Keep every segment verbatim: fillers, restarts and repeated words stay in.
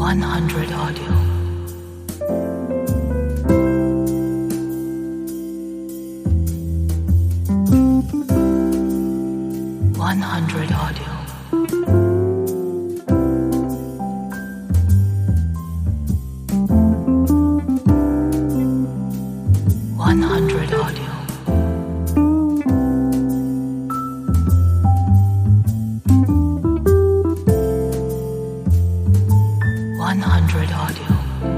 one hundred audio. one hundred audio. one hundred audio. one hundred audio.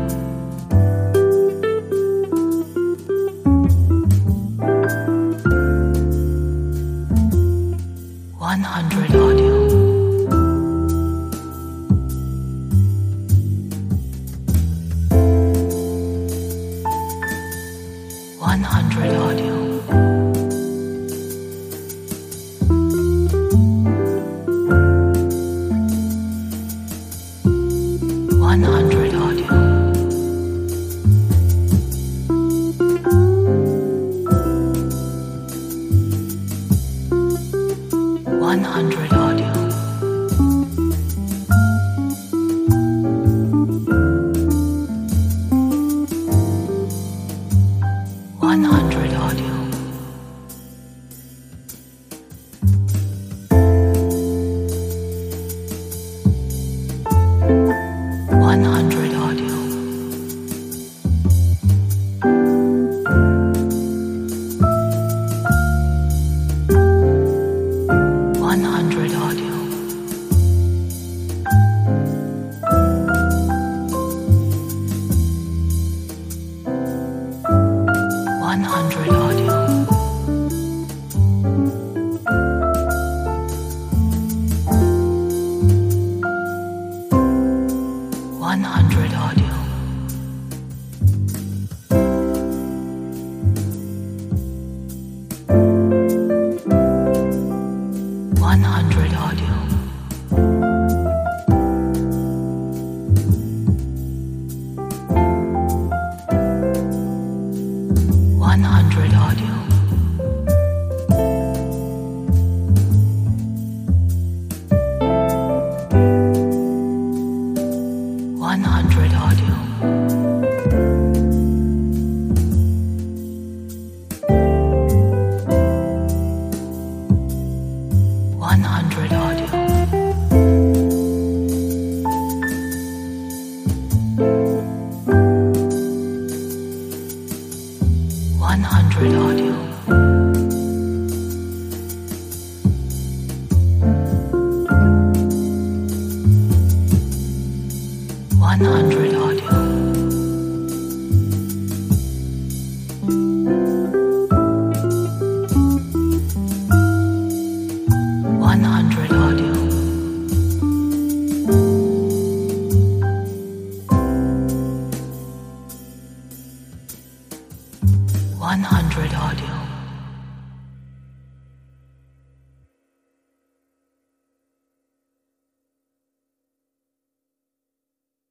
one hundred audio. one hundred audio. one hundred audio. one hundred audio. one hundred audio. one hundred audio. one hundred audio. one hundred audio. one hundred audio. one hundred audio. one hundred audio. one hundred audio. one hundred audio. one hundred audio. one hundred audio.